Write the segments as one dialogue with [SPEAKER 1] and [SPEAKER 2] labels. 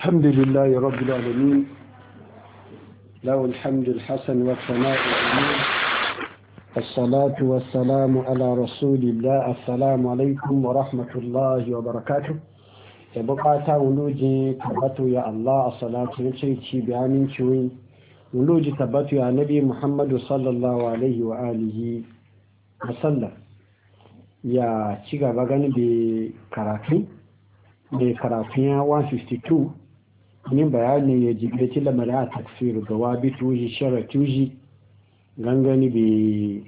[SPEAKER 1] الحمد لله رب العالمين، له الحمد الحسن والثناء الجميل، الصلاة والسلام على رسول الله. السلام عليكم ورحمة الله وبركاته. يبقى تولوجي تبتو يا الله الصلاة نشيتي بأمين شوي ولوجي تبتو يا نبي محمد صلى الله عليه وآله وسلم. يا شيخ بغاني بكراتين 152 yin bayani ya jibeci lamarin a takfir ga wabi tuji shara tuji gangani bai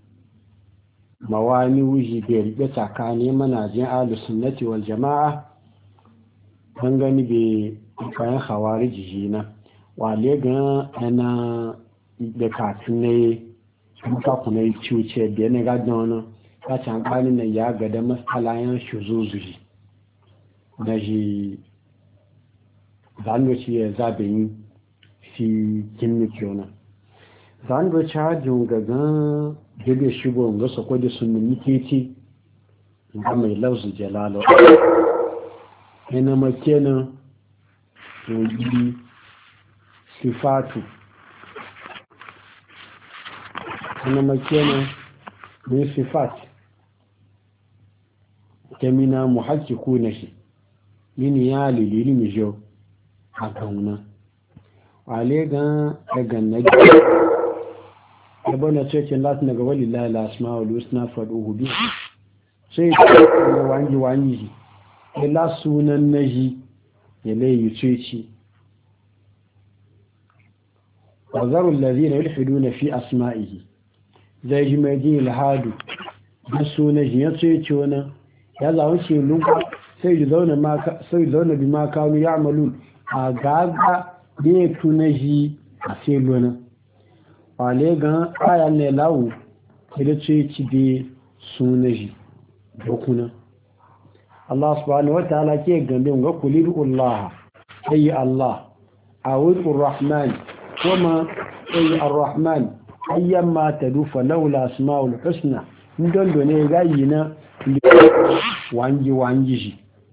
[SPEAKER 1] mawani wuji da rike tsakani manajin alusunnati wal jama'a gangani bai kayan hawari jijina wale gan yana da katin ne suka kuna yi cuce da yana gadon wani kacin kwanin nan ya gada matsalayen shuzuzuji na ji zangoci ya zaɓe yi fi kinnik yana zangoci hajjin gagan jirgin shigo ga sako da sunan miketi ga mai lauzu jalalo yana makena wani sifatu yana makena mai sifat kemina muhakkiku na shi mini ya liliri mijo a kauna wale gan dagan na gida ya bane cikin lati daga wali lalata wali suna faɗo hudu sai kuma wangi shi ya la sunan na ji ya layi ceci wazarun lalzina yulhidu na fi asma'ihi zai ji mai ji ilhadu da sunan ji ya ceci wani ya zawon ce luka sai zaune bi ma kanu ya amalu a gaga da ya tuna shi a selona wale gan aya ne lawo da ce ci da suna shi dokuna Allah subhanahu wa ta'ala ke gambe ga kulir Allah ayi Allah awur rahman kuma ayi ar-rahman ayyamma tadufa laula asmaul husna don done gayi na wangi shi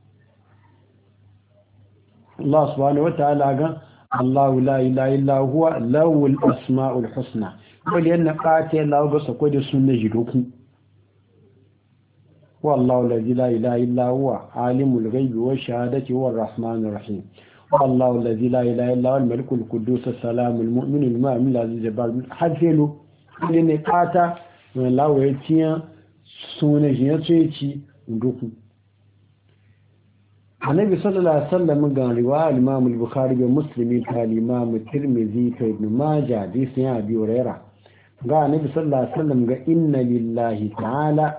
[SPEAKER 1] Allah subhanahu wa ta'ala ga Allahu la ilaha illa huwa lawul asmaul husna wani yana kate lawo ga sako da sunna jidoku wallahu la ilaha illa huwa alimul ghaibi wa shahadati huwa arrahmanur rahim wallahu la ilaha illa huwa al-malikul quddus as-salamul mu'minul mu'min al-aziz jabbar hafelu ne kata lawo ya tiya sunna jiya ci doku annabi sallallahu alaihi wasallam ga riwaya al-imam al-bukhari da muslim ta al-imam tirmidhi ta ibn majah hadisi ya abi hurairah ga annabi sallallahu alaihi wasallam ga inna lillahi ta'ala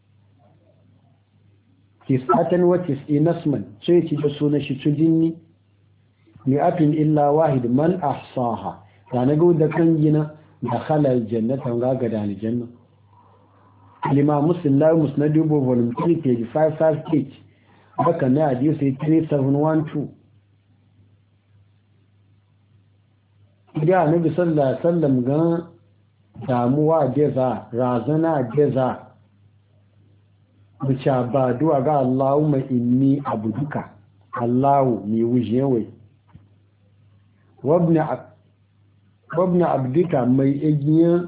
[SPEAKER 1] tis'atan wa tis'ina isman sai ci da sunan shi tudinni mi'atin illa wahid man ahsaha da nago da kan gina da khalal jannata ga da aljanna al-imam muslim la musnad volume 3 page 558 haka na hadisi 3712 idan annabi sallallahu alaihi wasallam ga damuwa jaza razana jaza bicha ba du'a ga Allahumma inni abuduka Allahu ni wujewe wabna abdika mai egiya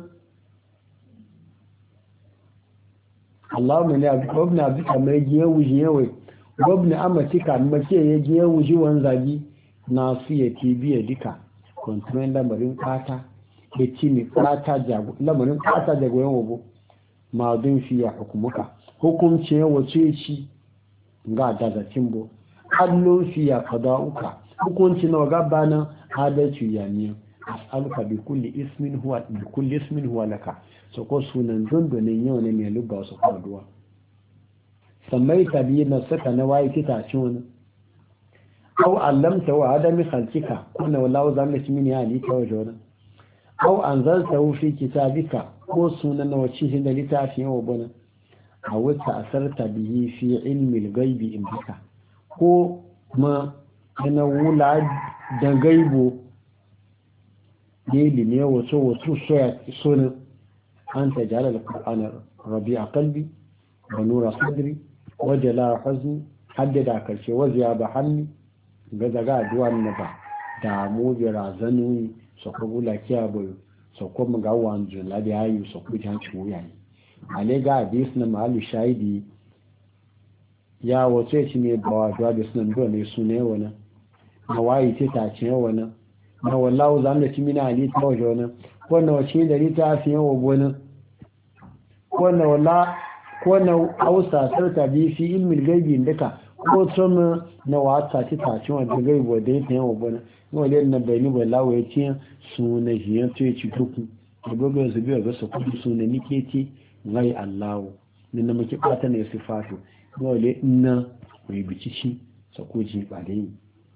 [SPEAKER 1] Allahumma ni wabna abdika mai egiya wujewe gwamna amatika mace ya je wuji wanzagi na su ya biya duka kwantunan lamarin kata ya ci ne lamarin kata da goyon wabo ma don fiye hukumuka hukumce ya wace ci ga dazacin bo allon fiye kada'uka hukunci na gaba na adalci yaniya as'aluka bi kulli ismin huwa laka so ko sunan dundunin yau ne mai lubba su faduwa sammaita biyu na saka na waye kitacin wani au allamta wa adami khalqika kuna wallahu zalika min ya ni ta waje wani au anzalta fi kitabika ko sunan na wace shi da littafin wa bana a wata asarta bihi fi ilmi al-ghaibi indika ko ma yana wula da gaibo ne ne wato sunan an tajala al-qur'ana rabi'a qalbi wa nura sadri وجلاء حزن حدد كرشي وزياب حمي ga daga addu'a na ba da mu bi razanu so ko bula kiya bo so ko mu ga wanzu la da ayu so ko jan ci wuya ne ale ga hadis na malu shahidi ya wace shi ne ba wa da sunan do ne su ne wannan na wayi ce ta ce wannan na wallahu zan da kimi na ali ta waje wannan ko na wace da ni ta fi yawa gona ko na wala ko na ausa sarta bi fi ilmin gaibi duka ko tun na wata ta ci wanda gaibo da ta yawa gona no le na bayani wallahu ya ce su na jiyan to ya ci tuku da gogo su biya ga su kudi su ne nike ti ngai allahu ni na muke bata ne sifatu no le na mai bicici sakoji ba da yi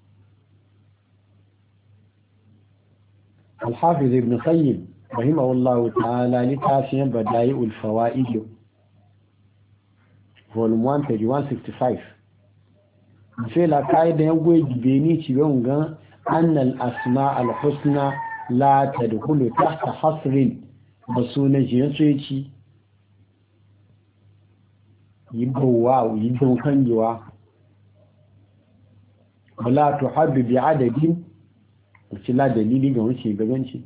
[SPEAKER 1] الحافظ ابن قيم رحمه الله تعالى لتافيا بدائع الفوائد volume 1 page 165 في لا قاعده يغوي بيني تيونغا ان الاسماء الحسنى لا تدخل تحت حصر بسونه جينسويتي يبوا كانجوا ولا تحب بعدد wuce la dalili ga wuce gabanci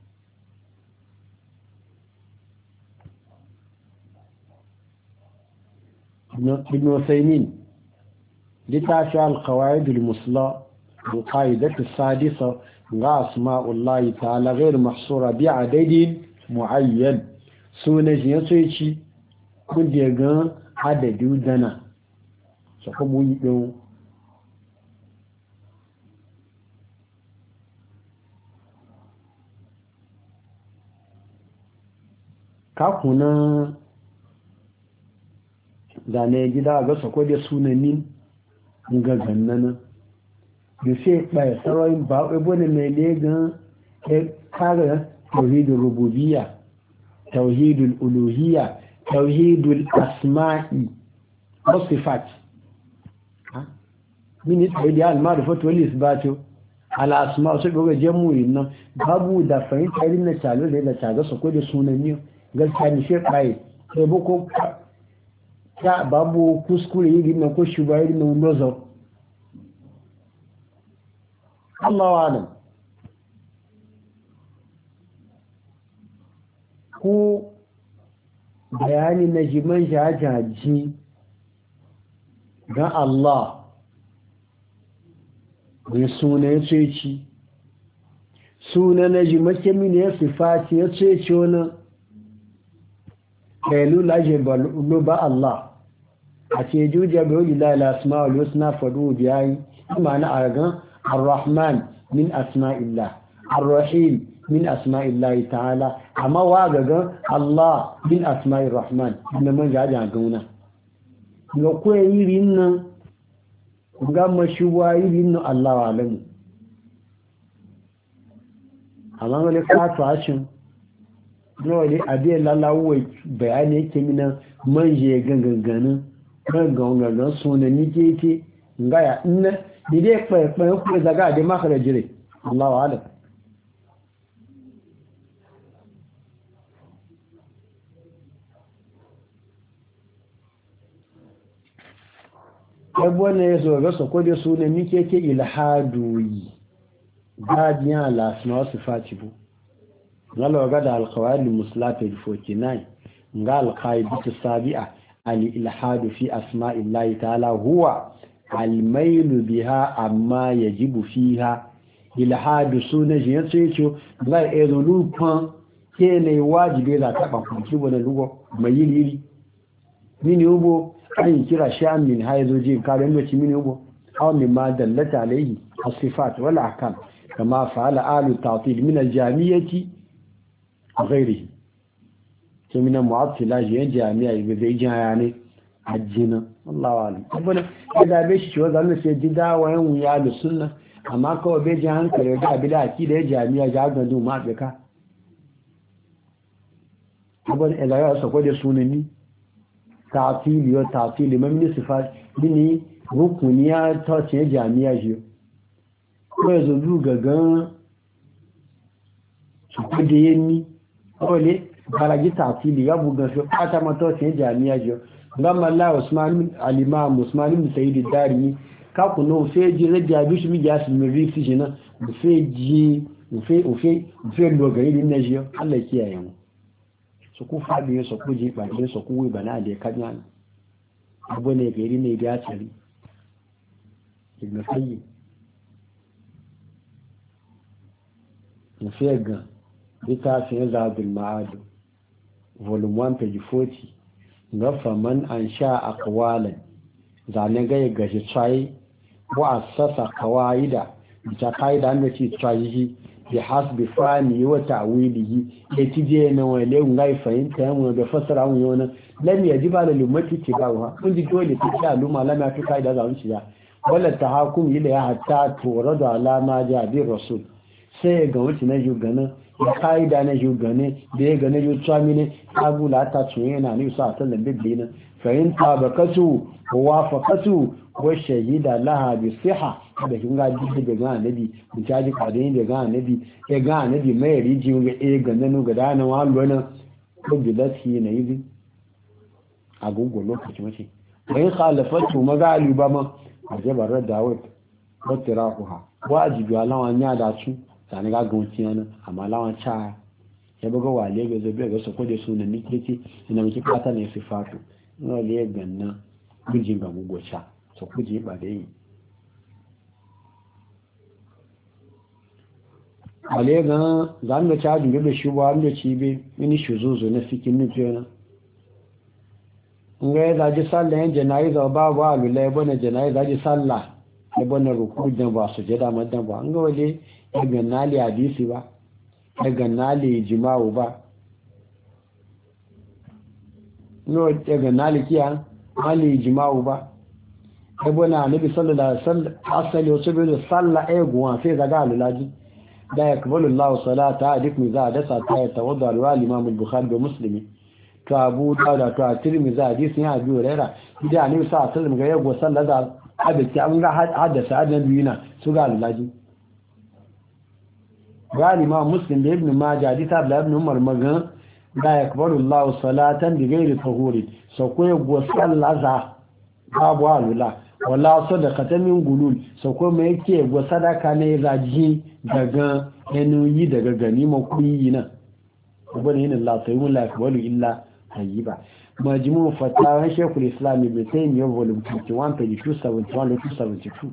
[SPEAKER 1] ibn Usaymin littafi al-qawaid al-musla al-qa'idah as-sadisa ga asma'ullahi ta'ala ghayr mahsura bi adadin muayyan sunan shi yaso ci kun da ga adadi dana so ko mu yi don kakuna da ne gida ga sako da sunanin gaggannan da sai bai saroyin ba wani mai legan kare tauhidul rububiyya tauhidul uluhiyya tauhidul asma'i wa sifat min tauhid al-ma'rifatu wal isbatu ala asma' sai ga jamu'in nan babu da fahimta irin na talo da ta ga sako da sunanin gaskiya ni shi bai sai boko ta babu kuskure yi na ko shuba yi na lozo Allahu alam ko bayani na jiman jajaji ga Allah ne suna ya ce suna na jimake mini ya sifati ya ce wani kailu laje lo ba Allah a ce juja bai wuli la asma'ul husna fadu biyayi ma'ana a gan ar-rahman min asma'illah ar-rahim min asma'illah ta'ala amma wa ga Allah min asma'ir rahman inda man ga ja gauna ga ko yirin nan ga mashuwa yirin nan Allah wa alamu amma wale ka to ashin nawa ne a biyan lalawai bayani yake mina manje ganganganin gangan suna nike ce ngaya ina ni dai kwaikwayon kuma zaga da maka da jire Allah wa ala yabo ne ya zo ga sako da suna nike ce ilhadoyi gadiyan alasma wasu faci bu ngalo ga da alqawaid muslata 49 nga alqaidatu sabi'a al-ilhad fi asma'illahi ta'ala huwa al-mail biha amma yajibu fiha ilhad sunna je yace nga ezolu pan kene wajibi da taba kunci bona lugo mayiliri mini ubo an kira sha'an min haizo je kare mu ci mini ubo aw min ma dallata alayhi as-sifat wal ahkam kama fa'ala alu ta'til min al-jamiyyati غيره كمن معطلة جامعة يبدأ يعني حجنا الله أعلم ربنا إذا بيش شو ذا سيجدا وين ويا السنة أما كو بيجي عن كريدا بلا أكيد جامعة جاء ندو ما بكا ربنا إذا يا سكوا السنة تعطيل ما من صفات مني ركنيا تاتي جامعة جو ويزودو غان سكوا ole balaji tafili ya buga fi ata mato ce jami'a jo gama la Usman al-Imam Usman bin Sayyid ad-Darimi ka ku no fe ji raja bi shi mi ya su mi risi shi na mu fe ji mu fe lo gari din na ji Allah kiyaye mu su ku fadi su ku ji ba su ku wi bana da kanya abu ne gari ne da tsari ibn qayyim mu fe ga littafin Zadul Ma'ad volume 1 page 40 ga faman an sha aqwalan zane ga ya gashi tsayi wa asasa kawaida ta kaida ne ci tsayi bi hasbi fani wa ta'wilihi ya tije na wale ngai fahimta mu da fasara mu yana lam yajiba lil ummati tibawa kun ji dole ta sha luma lam ya fi kaida za mu ci ya wala tahakum ila ya hatta turada ala ma ja bi rasul sai ga wuce na jugana ya kaida na jugane da ya gane yu tsami ne agula ta tsuye na ni sa ta lambe dinin fahimta bakatu wa faqatu wa shahida laha bi siha da kin ga duk da ga annabi mu caji kadin da ga annabi ya ga annabi mai riji ga ga nanu ga dana wa lona ko bidati ne yi agogo lokaci mace wai khalafatu magali ba ma ajabar dawud wa tirahuha wajibi alawan ya da su sani ga gunci yana amma lawan cha ya buga wale ga zobe ga sako da sunan nike ina miki fata ne sifatu no le ganna mijin ga mugocha so kuje ba da yi wale ga zan ga cha dinga da shi ba da ci be mini shuzuzu na fikin nufi yana ngai da ji sallah yan janaiza ba ba lulai bane janaiza ji sallah ya bane ruku dan ba su jada madan ba an ga wale daga nali hadisi ba daga nali jima'u ba no daga nali kiya nali jima'u ba ebo na nabi sallallahu alaihi wasallam asali wasu bi salla eguwa sai daga alulaji da yakbalu Allah salata adikum za da sa ta tawadda al-imam al-bukhari da muslimi to abu da to tirmidhi hadisi ya abi hurairah idan annabi sallallahu alaihi wasallam ga yago sallah da abiki an ga haddasa annabi na su ga alulaji gani ma muslim da ibn majah hadith abdullah ibn umar magan la yakbalu Allah salatan bi ghairi tahuri so ko go sallaza babu alula wala sadaqatan min gulul so ko me yake go sadaka ne raji daga enuyi daga ganima kuyi na ubani inna Allah tayyibun la yakbalu illa tayyiba majmu fatawa shaykhul islam ibn taymiyyah volume 21 page 271 272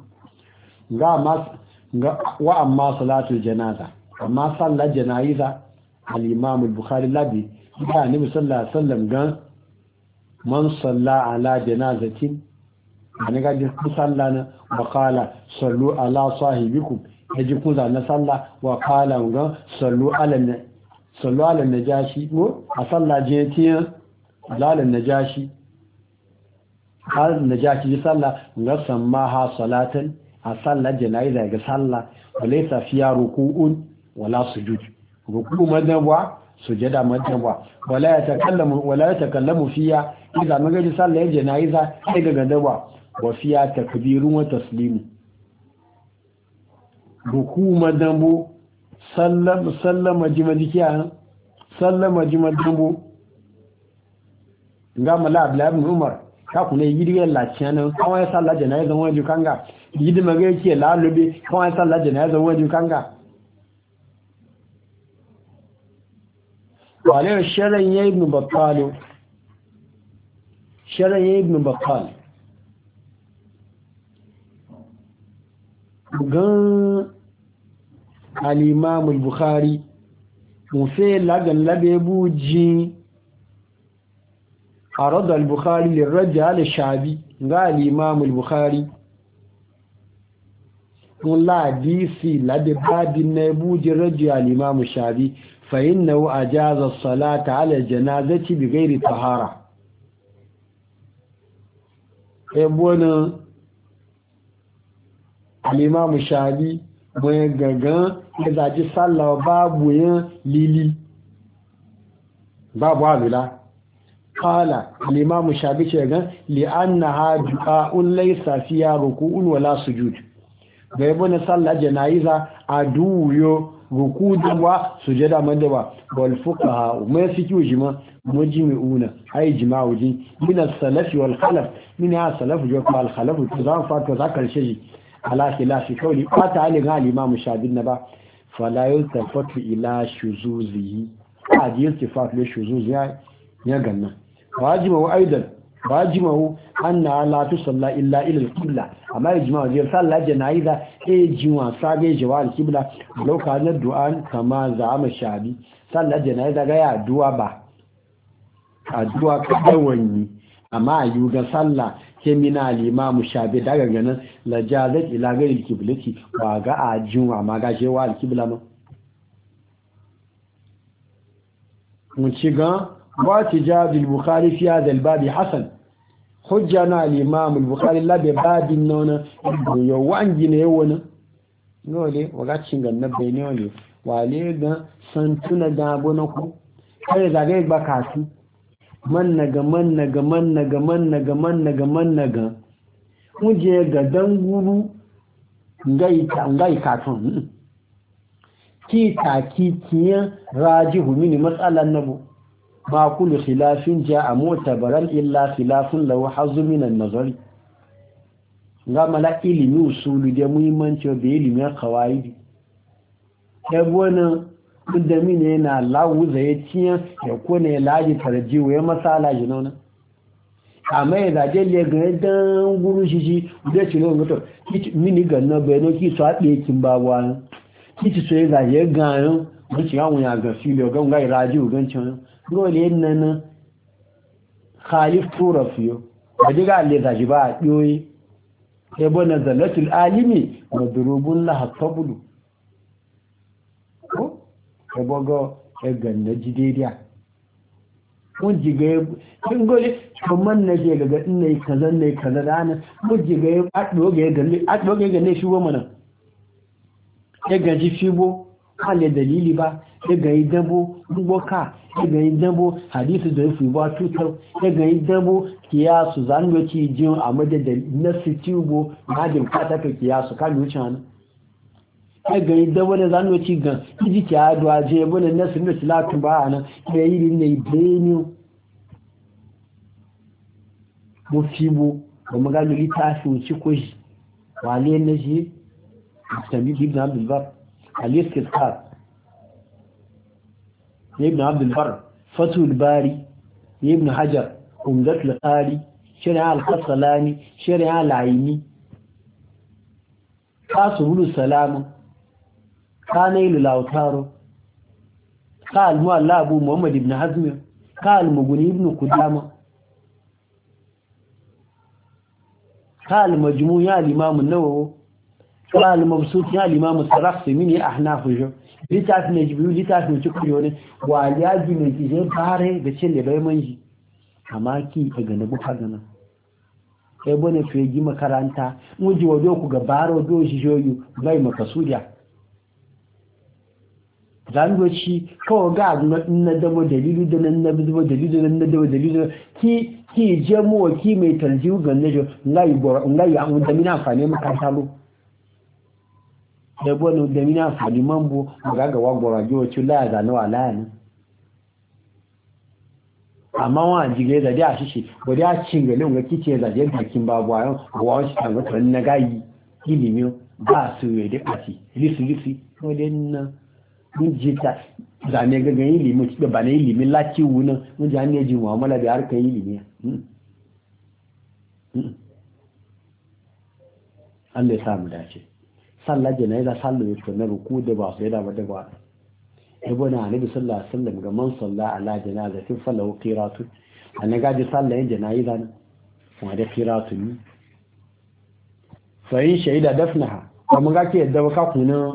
[SPEAKER 1] wa amma salatul janaza amma sallar jana'iza al-imam al-bukhari labi da annabi sallallahu alaihi wasallam ga man salla ala janazatin an ga ku sallana wa qala sallu ala sahibikum yaji ku zanna salla wa qala ga sallu ala najashi ko a salla je tiya ala najashi hal najashi salla ga sammaha salatan a sallar jana'iza ga salla walaysa fiya ruku'un wala sujud ruku madabwa sujada madabwa wala yatakallamu fiya idan magaji sallar janaiza sai ga gadabwa wa fiya takbirun wa taslimu ruku madabu sallama jimadikiya sallama jimadabu ngama la abdullah ibn umar ka kuna yidiga laciyanan kawai sallar janaiza wani kanga yidi magaji la lobe kawai sallar janaiza wani kanga وعليه الشرعي ابن بطال قال الإمام البخاري مفيل لغن لبيبوجي عرض البخاري للرجال الشعبي قال الإمام البخاري ولا ديسي لبيباد النبوجي رجال الإمام الشعبي فإنه أجاز الصلاة على الجنازة بغير طهارة ابونا الإمام الشعبي ويغغان إذا جي صلى بابو ليلي بابو عبلا قال الإمام الشعبي لأنها دعاء ليس فيها ركوع ولا سجود ابونا صلى جنازة أدويو ruku da ba sujada man da ba wal fuqaha mai fiqhu jima mujmi'una ai jima'u ji min as-salaf wal khalaf min as-salaf wa al-khalaf to zan fa to zakar shi ala khilafi kauli fata ali ga imam shabin na ba fala yultafatu ila shuzuzihi hadi iltifat li shuzuzi ya ganna wajibu aidan wajibu anna la tusalla illa ila al-qibla amma ijma'u ji sallah janaiza jiwa sabe jawal qibla lauka na du'an kama za'ama shabi sallah janaiza ga ya du'a ba addu'a kawai amma ayu ga sallah ke mina al-imam shabi daga ganin lajazat ila gari al-qiblati wa ga ajin amma ga shewa al-qibla ma mun ci ga wa tijad al-bukhari fi hadha al-bab hasan hujjana al-imam al-bukhari la bi babin nona yo wangi ne wona ngole waga cinga na bayne wale wale ga santuna da bonaku kai zage ba kasu man naga muje ga danguru ngai katon ki kiyan rajihu mini matsalan nabu ma kullu khilafin ja'a mutabaran illa khilafun law hazzu min an-nazari mala ilimi usulu da muhimmanci da ilimin qawaidi yabona da mine yana lawu zai tiyan ya kone laji tarjiwa ya masala jinona amma ya zaje le ga dan guru shi da cilo ngoto mini ganna beno ki so ade kin bawa ki so ya zaje gan mun ci awun ya ga filo ga ngai raji ugan cin dole nan khalif turafiyo diga le zaji ba yoyi sai bona zalatul alimi madrubun laha tabulu ko ebogo egan na jidediya mun jiga kin gole kaman na je daga inne kaza dana mun jiga adoge ga ne shiwo mana egan ji fibo kale dalili ba egan idabo ngboka egan idabo hadisi da fi ba tutar egan idabo kiyasu zango ci jin a madadin nasu tubo na jin kata ka kiyasu kan wuce nan gari da wani zanuwa ci gan iji ki haduwa je wani nasu da silatu ba a nan ya yi ne benin mufibo da magana littafi wuce kwashi wale na shi tabi ibn abdulbar al-iskar ibn abdulbar fatul bari ibn hajar umdat al-qari shari'a al-qasalani shari'a al-aini kasubul salamu kanailu lautaro ka al-mu'alla abu muhammad ibn hazm ka al-mughni ibn qudama ka al-majmu' ya al-imam an-nawawi ka al-mabsut ya al-imam as-sarakhsi min ahnaf jo litafin jibril litafin cikuriyo ne wa yaji ne ki je bare da cin da bai manji amma ki daga na buka gana sai bane fiye gi makaranta mun ji wajo ku ga baro do shi joyu bai makasudiya zangoci kawai ga na dabo dalilu da nan na dabo dalilu da nan na dabo dalilu ki jamo ki mai tarjiu ga najo ngai an da mina amfani makaranta lo da bone da mina amfani mambo ga wa gora jo ci la ga no ala ne amma wa jige da da shi ko da cingale ga kice da je bakin babu ayon wa shi kan ga na gayi ilimi ba su yi da kasi lisi ko den mun jita zane ga ganin ilimi da ba na ilimi lati wunan mun ji hanyar ji mu'amala da harkar ilimi Allah ya samu dace sallar jana'iza sallar yake na ruku da ba su yada ba da ba ibn annabi sallallahu alaihi wasallam ga man salla ala janazatin falahu qiratu an gaji sallar jana'iza ne kuma da qiratu ne fa in shaida dafnaha kuma ga ke yadda ka kuna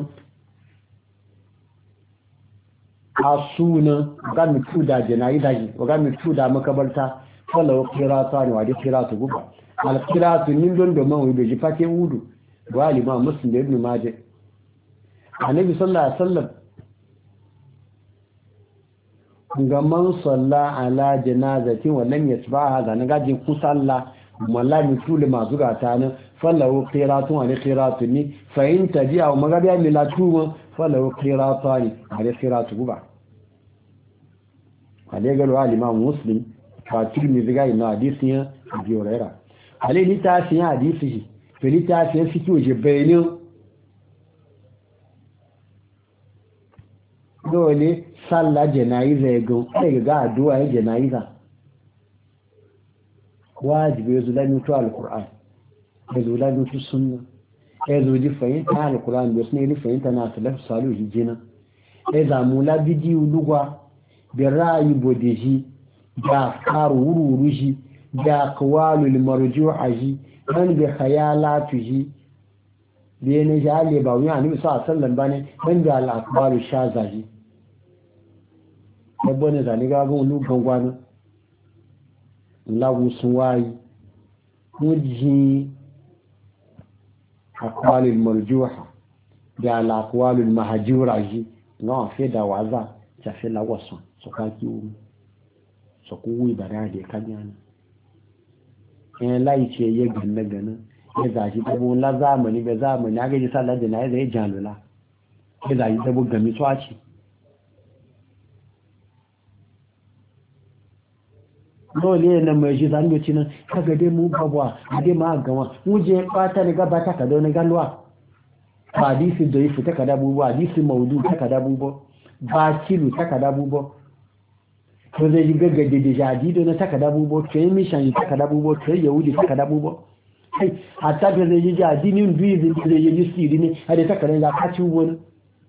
[SPEAKER 1] asuna ga mutu da jana'iza ji ga mutu da makabarta falahu qiratu ne wa da qiratu guba al qiratu nin don do man wi ji fate wudu wa al-imam muslim da ibn majah annabi sallallahu alaihi wasallam ga man salla ala janazatin wa lam yatba'ha ga gaji ku salla wallahi tule masu gata nan fallahu qiratun wa qiratun ni fa in tabi'a wa magabiya milatu falau qiratani hada qiratu guba ale galo al-imam muslim fa tirmidhi ga ina hadisi ya Abi Hurairah ale ni ta fi hadisi to ni ta fi fiki je bayani dole sallah janaiza ga addu'a ya janaiza wajibi ya zula mutu al-Qur'an ya zula mutu sunna ya zuji fahimta al-Qur'an da sunna fahimta na salaf salihu jina ya zamula bidiyu lugwa da ra'ayi bodeji da karu wururu shi da qawalul marju'a shi dan bi khayalatu shi da ne jale ba wani annabi sallallahu alaihi wasallam bane dan da al-akbaru shazaji ebo ne zani ga gun lu gangwanu lawu suwai muji aqwalul marjuha da al-aqwalul mahjura ji no fe da waza ta fe la waso so ka ki wu so ku wi bara de kanyana lai ce ya ganna gana ya zaji dabo la zamani be zamani ga ji sallar da nayi zai jalula ya zaji dabo gami tsaci dole ne mai ji zan yi nan kaga dai mu babwa dai ma gama mu je fata ne gaba ta kada ne galwa hadisi da yi fita kada bubu hadisi maudu ta kada bubu ba kilu ta kada bubu to zai yi gaggade da jadi da ta kada bubu to yi mishan ta kada bubu to yi yahudi ta kada bubu kai hatta da zai yi jadi ne duyi zai yi siri ne hade ta kada da kaci wani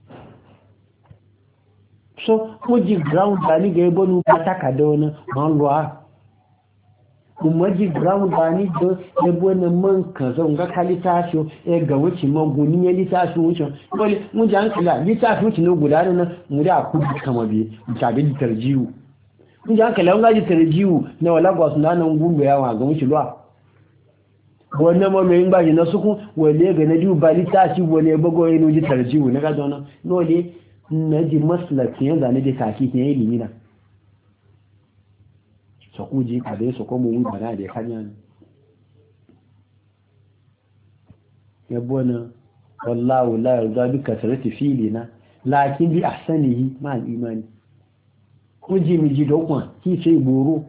[SPEAKER 1] so mu ji ground da ni ga yabo nu ta kada wani man ruwa kuma ji ground ba ni don ebo na man kaza nga kalita shi ga wuce maguni ya litafi wuce wani mun ji hankala litafi wuce ne guda na mu da ku kama bi tabi da tarjiwu mun ji hankala wanga ji tarjiwu na wala gwa su nan gumbe yawa ga wuce luwa wannan ma mai ba ji na suku wale ga na ji ba litafi wale bago ya ji tarjiwu na ga dona nole na ji maslaki yanzu ne da taki ke yi limina sakuji a dai su kuma wuri bana da ya kanya ne ya bona wallahu la yarda bi kasrati filina lakin bi ahsanihi ma al-imani kuji mi ji dokwan ki ce boro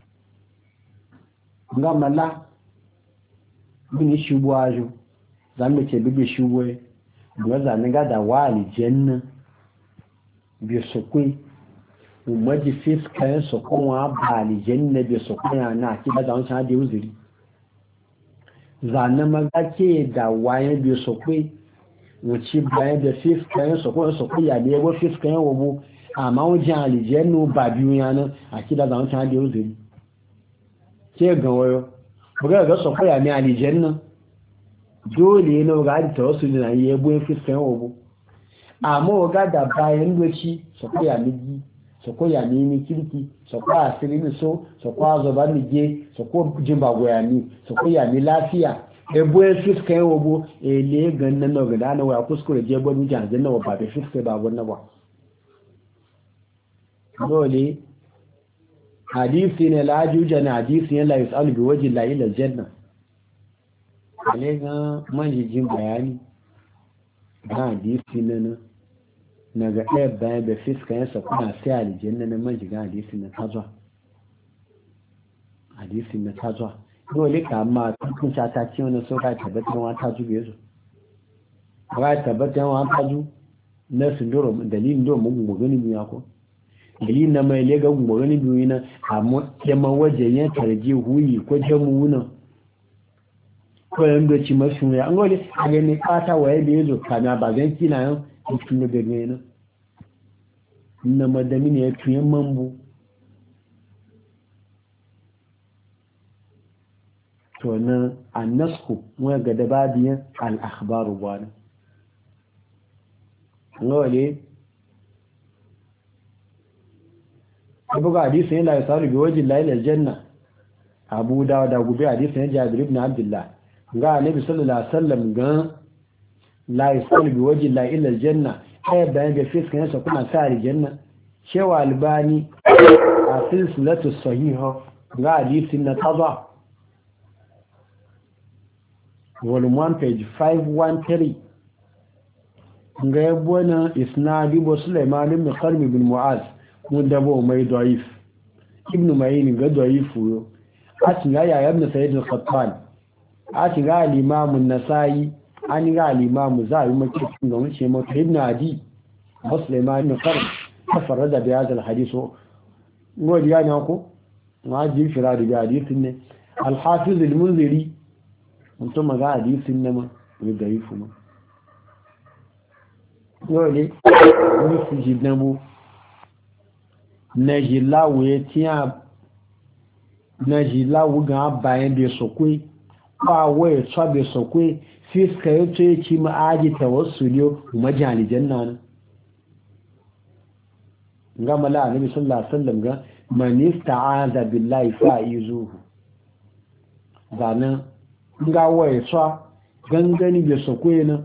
[SPEAKER 1] ngamala bini shubuajo zamu ce bibi shubwe ga zanin ga da wali janna bi sokwe umarji fiskayen su kuma balijen na bai su kuma na ki da zaun can da uzuri zane magake da wayan bai su kwe wuce bayan da fiskayen su kuma su kuya da yawa fiskayen wabo amma wajen alijen no ba biyu yanar a ki da zaun can da uzuri ke ga wayo buga ga su kuya ne alijen nan dole ne ga da wasu da yi yabo fiskayen wabo amma ga da bayan doci su kuya ne soko ya nemi kirki soko asiri mi soko azoba mi je soko jimba goya ni soko ya mi lafiya ebo fiska yin wobo ele gannan na gada na waya kuskure je bo mi jan janna wa ba be fiska ba wannan ba dole hadisi ne la juja na hadisi ne la yusalu bi wajhi la ila janna ale ga manjin bayani na hadisi ne na ga ɗaya bayan da fiska yansa kuna sai aljanna na majiga hadisi na tazwa dole ka amma kun sha ta ci wani sauka tabbatar wa ta zube su ba tabbatar wa ta zu na sindoro dalilin do mu gani biya ko dalilin na mai lega mu gani biyu na amma yamma waje ya tarji huyi ko jamu wuna ko yanda ci masu ya an gole a ga ne kata waye da yazo kana ba zan kina yan cikin da gane na na madami ne ya tuyen mambu to na annasku wani ga dababiyan al'akhbaru wani wale abubuwa hadisa yana ya saru bi wajen la'ilar janna abu dawa da gube hadisa ya jabir ibn abdullah ga annabi sallallahu alaihi wasallam ga la yasalu bi wajen la'ilar janna ɗaya bayan da fiska yasa kuna sa aljanna cewa albani a silsilatu sahiha ga hadisin na taza volume 1 page 513 ga yabo na isnadi bo Sulaiman ibn Qarm ibn Mu'az mun dabo mai da'if ibn Ma'in ga da'if yo a tinga ya ibn Sa'id al-Qattan a tinga al-Imam an-Nasa'i an ga al-Imam Za'i maki ga mun ce mu ibn Adi Sulaiman ibn Qarm tafarrada bi hadha al-hadith ngodi ya ko ma ji firadi bi hadithin ne al-Hafiz al-Munziri mutum ga hadithin ne ma ne da'if ma yóò lé ní fìjì dánbó nàìjíláwò gan bayan bai sokwe pàwọ́ ẹ̀tọ́ bai sokwe fiska yóò tó yẹ kí ma ájí tawassuli majalijan nan ga mala annabi sallallahu alaihi wasallam ga man ista'aza billahi fa'izuhu zanan ga waye tsa gangani bai sokwe na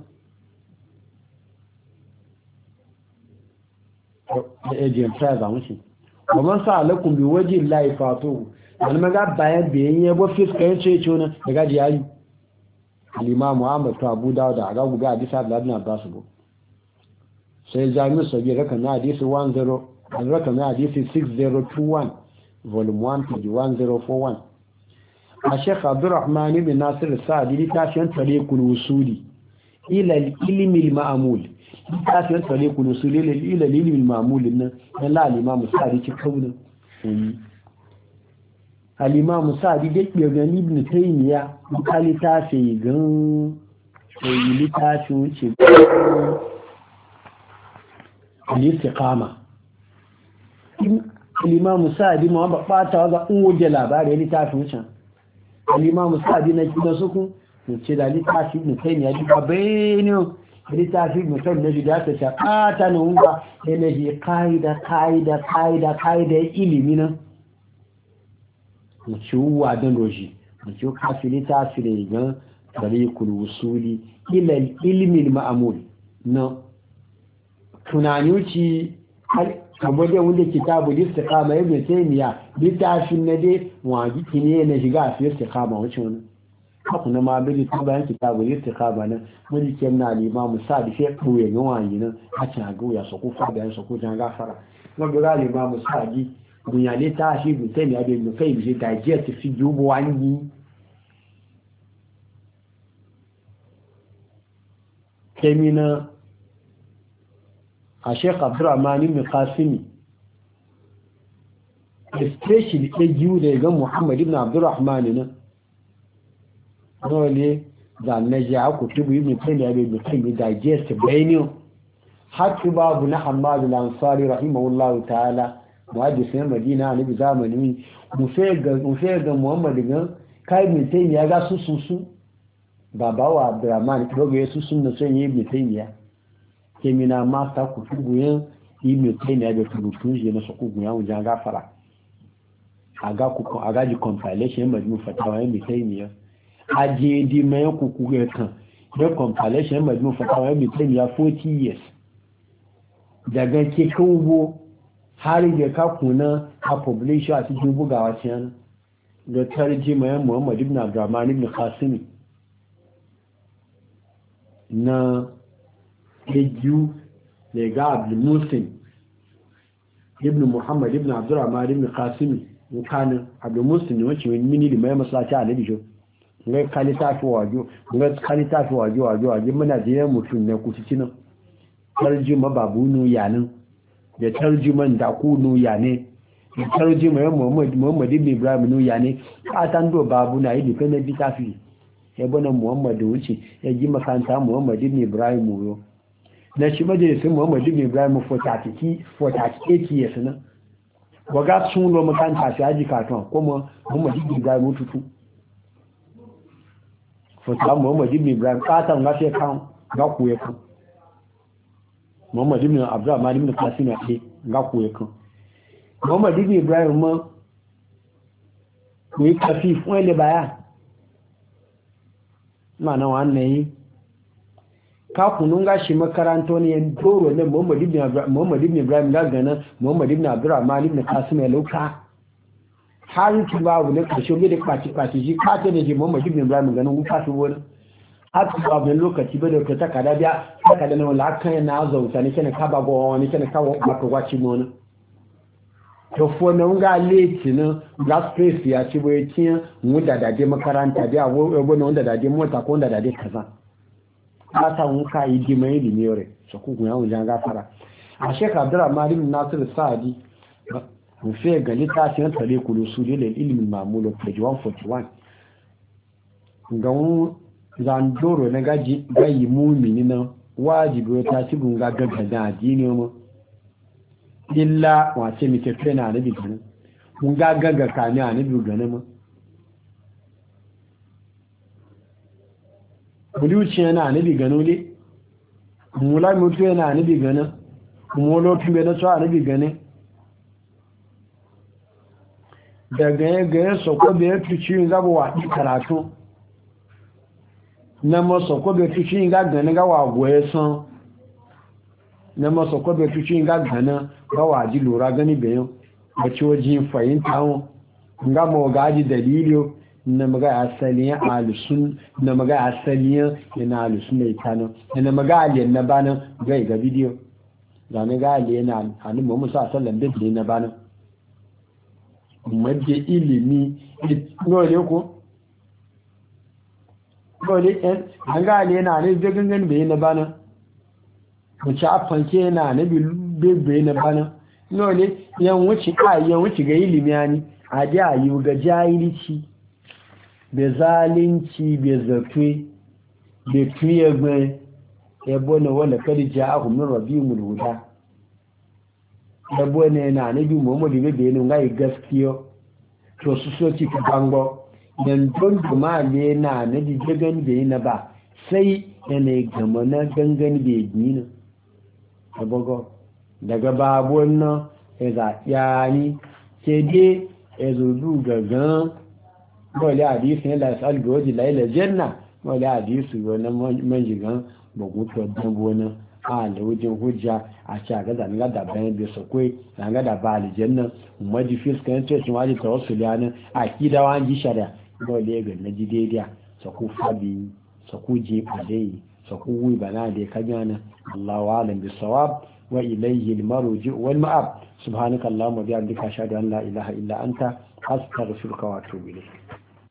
[SPEAKER 1] ejiyan ta za mushi kuma sa alaikum bi waji llahi fatu an maga bayan biyan ya bo fiska yace yace wannan daga ji yayi al-imam Muhammad to Abu Dawud da ga guga hadisi Abdullah ibn Abbas go sai jami'u sabi raka na hadisi 10 raka na hadisi 6021 volume 1 page 1041 a Sheikh Abdurrahman ibn Nasir Sa'di littafin tariqul usuli ila al-ilmi al-ma'mul littafin tariqul usuli ila al-ilmi al-ma'mul nan la al-imam Sa'di ci kauna al-imam Sa'di da ke ganin ibn Taymiya kalita sai gan sai littafin ce al-istiqama al-imam Sa'di ma ba fata ga unwoje labari littafin can al-imam Sa'di na kidan suku ce da littafi ibn Taymiya duka bayani littafi ibn Taymiya da ta ta nan ba energy kaida ilimi nan mu ciwa dan roji mu ciwa kafi littafi da ga tariqul usuli ila ilmi al-ma'mul na tunani ci saboda wanda kitabu istiqama ibn Taymiya littafin na dai wajibi ne na shiga fi istiqama wacin wannan haka na ma bai ta bayan kitabu istiqama nan mun ke na al-imam Sa'di sai koyi ga wani nan a ci ga ya sako fa da sako jan gafara mun ga al-imam Sa'di dunya ne ta shi ibn Taymiya da ibn kai bi da jiya ta fi jubu wani kemina a Sheikh Abdurrahman ibn Qasimi especially ejiu da ga Muhammad ibn Abdurrahman ne dole da naja ku tubu ibn Taymiyyah ibn Taymiyyah digest bayani hatta babu na Hammad al-Ansari rahimahullahu ta'ala muhaddis na Madina annabi zamani mu fe ga Muhammad ga kai ibn Taymiyyah ga su baba wa Abdurrahman dogo su sunna sai ibn Taymiyyah kemina mata ku tuguyen ibn Taymiyyah da turutu je na su kugun ya wuja gafara aga ji compilation majmu fatawa ibn Taymiyyah aje di mai ku ga kan da compilation majmu fatawa ibn Taymiyyah 40 years daga ke kubo har ga ka kuna a publication a cikin bugawa ciyan da tarjuma Muhammad ibn Abdurrahman ibn Qasim na ejiyu da ga Abdul Musin ibn Muhammad ibn Abdurrahman ibn Qasim kanin Abdul Musin ne wacce wani mini da mai masallaci a Nabi jo ngai kalita fi wajo muna jiyan mutum ne ku cikin tarjuma babunu yanin da tarjuman da ku nu yane da tarjuma Muhammad ibn Ibrahim nu yane atan do babu na yi duka na bitafi ya bana Muhammad wuce ya ji makanta Muhammad ibn Ibrahim yo na shi majalisun Muhammad ibn Ibrahim 48 years na waga sun lo makanta shi aji katon kuma Muhammad ibn Ibrahim tutu fota Muhammad ibn Ibrahim katan ga sai kan ga ku ya kan Muhammad ibn Abdurrahman ibn Qasim ya ga ku ya kan Muhammad ibn Ibrahim ma ku yi kafi fún ele baya mana wannan yi kakunun gashi makaranto ne doro ne Muhammad ibn Ibrahim gagana Muhammad ibn Abdurrahman ibn Qasim ya lauka har ki babu ne kashe bi da kwaci shi ka ta ne ji Muhammad ibn Ibrahim ganin ku kasu wani haka ba wani lokaci ba da ka takada biya takada na wala kan na zauta ne kana ka ba go wani kana ka ba ka waci mu to fo na nga late na last place ya ci bai tin mu da dade makaranta da wo na wanda dade mota ko wanda dade kaza ka ta mun ka yi di mai di mere so ku ku ya mun ga fara a Sheikh Abdurrahman ibn Nasir Sa'di mu fe ga litafin tariqul usul lil ilm al-ma'mul page 141 ga zandoro na gaji gayi mumini na wajibi ta ci gunga gaggada addini mu illa wace mi tafi na nabi gani mun ga gaga kami a nabi gani mu buliuci yana nabi gano ne mula mutu yana nabi gani mulo tumbe na so a nabi gani daga ya gaya soko da ya tuci gaba wa karatu na maso ko be tuci ga gani ga wa goye san na maso ko be tuci ga gana ga wa ji lura gani be yo ba ci wajin fahimta ho nga mo ga ji dalilio na maga asaliyan alusun na maga asaliyan yana alusun ne kano na maga aliyan na bana ga bidiyo da ne ga aliyan na anu mu musa sallan da ne na bana madde ilimi ne ko dole ɗan an gane yana ne zai gangan bai na bana wuce afanke yana na bai na bana dole yan wuce ga ilimi yani a da yi ga jahilci bai zalinci bai zafi bai tuye gbe ebo na wala kadi ja ahu min rabi mulhuda ebo ne na nabi muhammadu bai ne ga gaskiyo to su so ci ka bango dan don kuma ne na jigan da yi na ba sai yana gama na gangan da yi na abugo daga babu wannan ya zaɓiya ni ke dai ya zudu gagan wale hadisi ne la sal goji la ila janna wale hadisi wannan manjigan bagutu dan bona a da wajen hujja a ci ga zanga da bayan da sakwai zanga da ba aljanna umma fiskan ce cin waji tawassul yana akida wa ji shari'a dole ga na ji daidai saku fabi saku je fadai saku wi bana da kajana Allahu alam bisawab wa ilayhi almarji wal ma'ab subhanaka allahumma bihamdika ashhadu an la ilaha illa anta astaghfiruka wa atubu ilayk